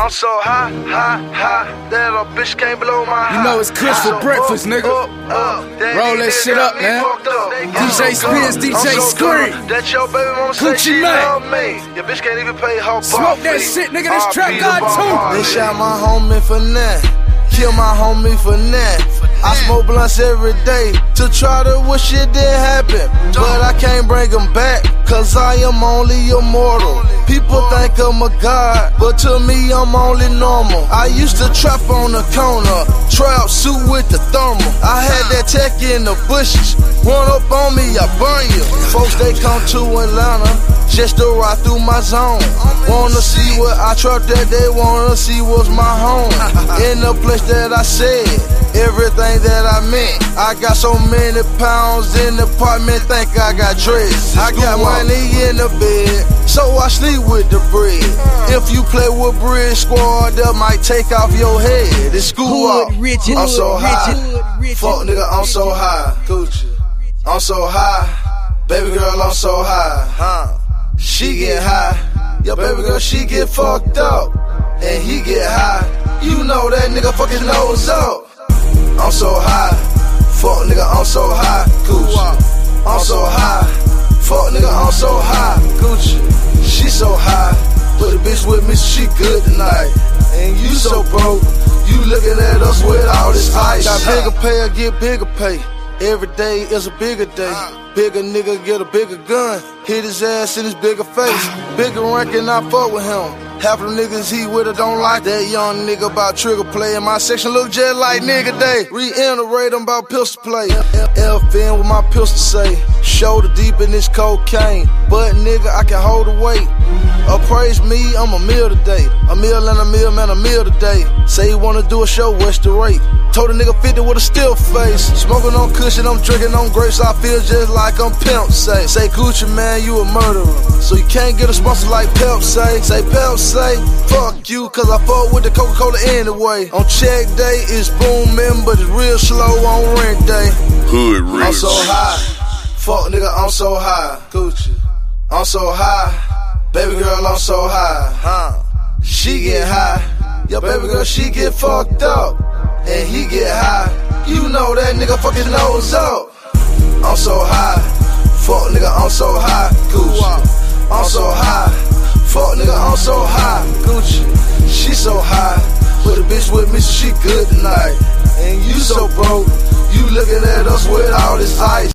I'm so high, that a bitch can't blow my high. You know it's Kush for breakfast, nigga. Roll that shit up, man. DJ Spears, DJ Scream. That your baby mama say she love me. Your bitch can't even pay her smoke that shit, nigga. This trap god too. They shot my homie for that. Kill my homie for that. I smoke blunts every day to try to wish it did happen, but I can't bring them back, cause I am only immortal. People think I'm a god, but to me I'm only normal. I used to trap on the corner, trap suit with the thermal. I had that tech in the bushes, run up on me, I burn you. Folks they come to Atlanta just to ride through my zone. Wanna see what I trap that they wanna see what's my home. In the place that I said everything that I meant. I got so many pounds in the apartment, think I got dreads. I got money in the bed, so I sleep with the bread. If you play with Bridge Squad, that might take off your head. It's school up. I'm so high. Fuck nigga, I'm so high. Gucci. I'm so high. Baby girl, I'm so high. She get high. Your baby girl, she get fucked up. And he get high. You know that nigga fuck his nose up. I'm so high. Fuck nigga, I'm so high. Gucci. I'm so high. Fuck nigga, I'm so high. Gucci. She so high. But the bitch with me, she good tonight. And you so broke. You looking at us with all this ice. Got bigger pay, I get bigger pay. Every day is a bigger day. Bigger nigga get a bigger gun. Hit his ass in his bigger face. Bigger rank and I fuck with him. Half of the niggas he with her don't like that young nigga about trigger play. In my section look just like nigga day. Reiterate them about pistol play. FN with my pistol say. Shoulder deep in this cocaine. But nigga I can hold the weight. Appraise me, I'm a meal today. A meal and a meal, man, a meal today. Say he wanna do a show, what's the rate? Told a nigga 50 with a still face. Smoking on cushion, I'm drinking on grapes. I feel just like I'm Pimp say. Say Gucci man, you a murderer. So you can't get a sponsor like Pep say. Say Pep say, fuck you, cause I fuck with the Coca-Cola anyway. On check day, it's booming, but it's real slow on rent day. Hood rich. I'm so high. Fuck nigga, I'm so high. Gucci. I'm so high. Baby girl, I'm so high. She get high. Your baby girl, she get fucked up. And he get high. You know that nigga fuck his nose up. I'm so high. Fuck nigga, I'm so high. Gucci. I'm so high. Fuck nigga, I'm so high. Gucci. She so high. But the bitch with me, so she good tonight. And you so broke. You looking at us with all this ice.